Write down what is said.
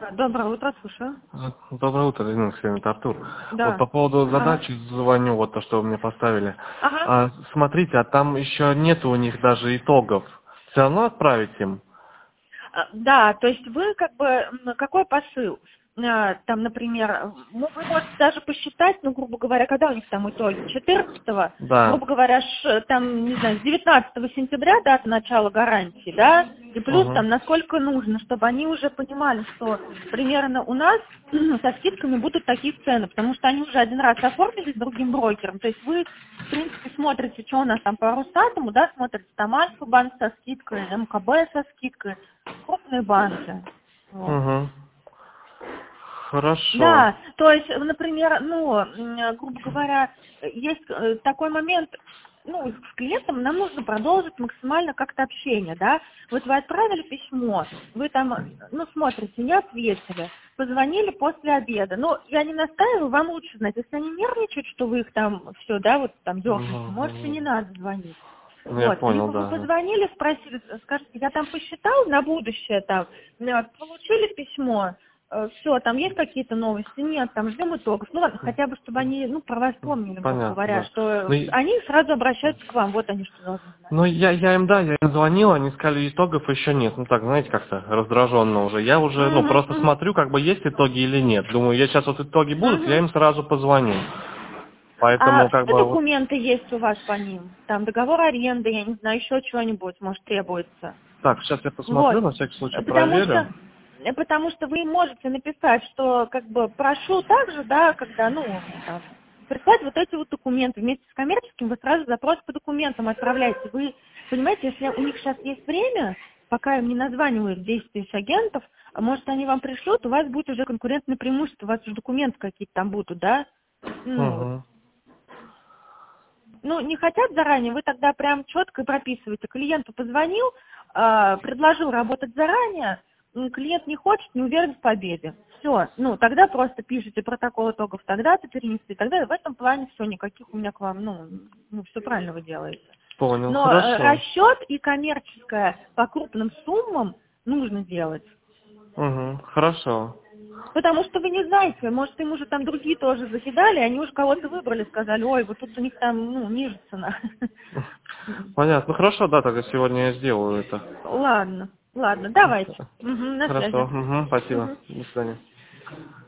Доброе утро, слушаю. Доброе утро, Ирина Алексеевна, это Артур. Вот Да. по поводу Ага. задачи звоню, вот то, что вы мне поставили. Ага. Смотрите, а там еще нет у них даже итогов. Все равно отправить им? Да, то есть вы как бы, какой посыл? Там, например, вы можете даже посчитать, ну, грубо говоря, когда у них там итоги? 14-го, Да. грубо говоря, там, не знаю, с 19 сентября дата начала гарантии, да, и плюс Угу. там, насколько нужно, чтобы они уже понимали, что примерно у нас со скидками будут такие цены, потому что они уже один раз оформились с другим брокером, то есть вы, в принципе, смотрите, что у нас там по Росатому, да, смотрите, там Альфа-банк со скидкой, МКБ со скидкой, крупные банки. Вот. Угу. Хорошо. Да, то есть, например, грубо говоря, есть такой момент, ну, с клиентом нам нужно продолжить максимально как-то общение, да. Вот вы отправили письмо, вы там, ну, смотрите, не ответили, позвонили после обеда. Ну, я не настаиваю, вам лучше знать, если они нервничают, что вы их там все, да, вот там дернете, можете не надо звонить. Ну, я Вот, понял, либо вы да. позвонили, спросили, скажите, я там посчитал на будущее, там, получили письмо, все, там есть какие-то новости? Нет, там ждем итогов. Ну ладно, хотя бы, чтобы они, ну, про вас помнили, грубо Понятно, говоря, да. Ну, что они сразу обращаются к вам, вот они что должны знать. ну, я им звонил, они сказали, итогов еще нет. Ну так, знаете, как-то раздраженно уже. Я уже, ну, Мгм, просто мгм, смотрю, как бы есть итоги или нет. Думаю, я сейчас вот итоги будут, я мгм. им сразу позвоню. А Поэтому, как что бы, вот. документы есть у вас по ним? Там договор аренды, я не знаю, еще что-нибудь, может, требуется. Так, сейчас я посмотрю, Вот. на всякий случай Потому проверю. что потому что вы можете написать, что как бы прошу также, да, когда, ну, там, прислать вот эти вот документы. Вместе с коммерческим вы сразу запрос по документам отправляете. Вы понимаете, если у них сейчас есть время, пока им не названивают 10 тысяч агентов, а может они вам пришлют, у вас будет уже конкурентное преимущество, у вас уже документы какие-то там будут, да? Ну, вот. Угу. Ну, не хотят заранее, вы тогда прям четко прописываете. Клиенту позвонил, предложил работать заранее, клиент не хочет, не уверен в победе. Все, ну, тогда просто пишите протокол итогов, тогда-то перенесли, тогда в этом плане все, никаких у меня к вам, ну все правильно вы делаете. Понял, Но хорошо. расчет и коммерческое по крупным суммам нужно делать. Угу. Хорошо. Потому что вы не знаете, может, им уже там другие тоже закидали, они уже кого-то выбрали, сказали, ой, вот тут у них там, ну, ниже цена. Понятно. Ну хорошо, да, тогда сегодня я сделаю это. Ладно, ладно, давайте. Мгм, на Хорошо. связи. Угу. Спасибо. Мгм. До свидания.